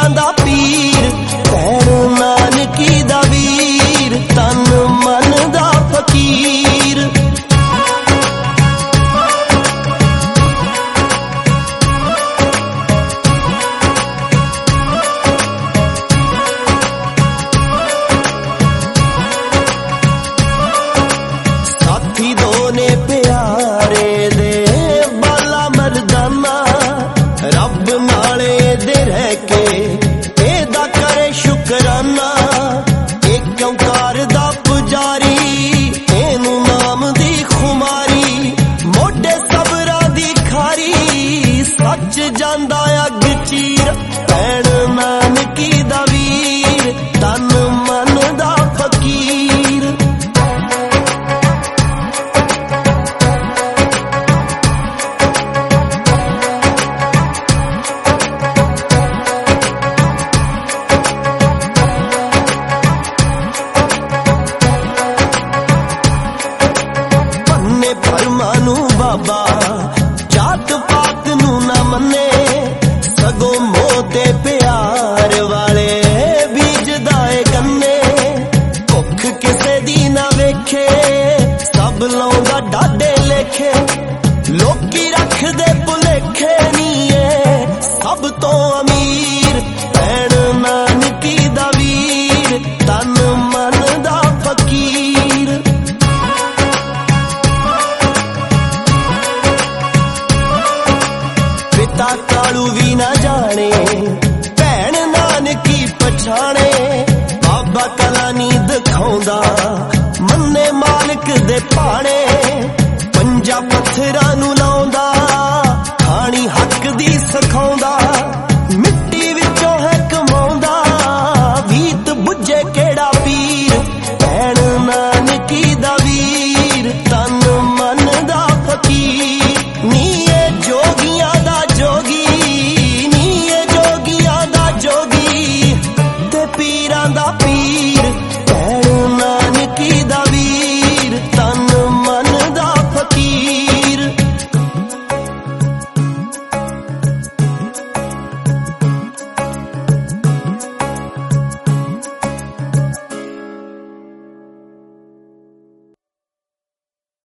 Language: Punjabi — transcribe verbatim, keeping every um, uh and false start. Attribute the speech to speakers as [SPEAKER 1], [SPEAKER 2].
[SPEAKER 1] ਪੀਰਾਂ ਦਾ ਪੀਰ, ਭੈਣ ਨਾਨਕੀ ਦਾ ਵੀਰ, ਤਨ ਮਨ ਦਾ ਫਕੀਰ। ਸਾਥੀ ਦੋ ਨੇ ਪਿਆਰੇ ਦੇ ਬਾਲਾ ਮਰਦਾਨਾ, ਰੱਬ ਨਾਲੇ ਦੇ ਰਹਿ ਕੇ ਇਹਦਾ ਕਰੇ ਸ਼ੁਕਰਾਨਾ। ਇੱਕ ਓਂਕਾਰ ਦਾ ਪੁਜਾਰੀ, ਇਹਨੂੰ ਨਾਮ ਦੀ ਖੁਮਾਰੀ, ਮੋਢੇ ਸਬਰਾਂ ਦੀ ਖਾਰੀ, ਸੱਚ ਜਾਂਦਾ ਅੱਗ ਚੀਰ। ਭੈਣ ਨਾਨਕੀ ਦਾ ਵੀਰ, ਤਨ ਮਨ ਦਾ ਫਕੀਰ। ਭਰਮਾਂ ਨੂੰ ਬਾਬਾ, ਜਾਤ ਪਾਤ ਨੂੰ ਨਾ ਮੰਨੇ, ਸਗੋਂ ਮੋਹ ਤੇ ਪਿਆਰ ਵਾਲੇ ਬੀਜਦਾ ਏ ਗੰਨੇ। ਭੁੱਖ ਕਿਸੇ ਦੀ ਨਾ ਵੇਖੇ, ਸਭ ਲਾਉਂਦਾ ਡਾਢੇ ਲੇਖੇ, ਲੋਕੀ ਰੱਖਦੇ ਭੁਲੇਖੇ ਨੀ ਏ ਸਭ ਤੋਂ ਅਮੀਰ। ਭੈਣ ਨਾਨਕੀ ਦਾ ਵੀਰ, ਤਨ ਮਨ ਦਾ ਫਕੀਰ। ਪਿਤਾ ਕਾਲੂ ਵੀ ਨਾ ਜਾਣੇ, ਭੈਣ ਨਾਨਕੀ ਪਛਾਣੇ, ਬਾਬਾ ਕਲਾ ਨੀ ਦਿਖਾਉਂਦਾ, ਮੰਨੇ ਮਾਲਕ ਦੇ ਭਾਣੇ।